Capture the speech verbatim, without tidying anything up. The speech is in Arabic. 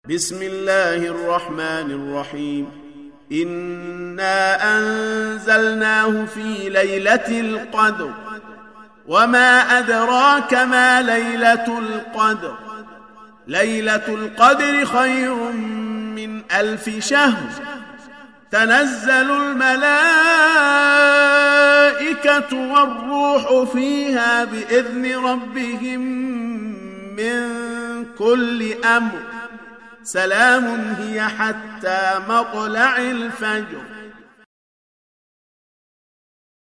بسم الله الرحمن الرحيم إنا أنزلناه في ليلة القدر وما أدراك ما ليلة القدر ليلة القدر خير من ألف شهر تنزل الملائكة والروح فيها بإذن ربهم من كل أمر سلام هي حتى مطلع الفجر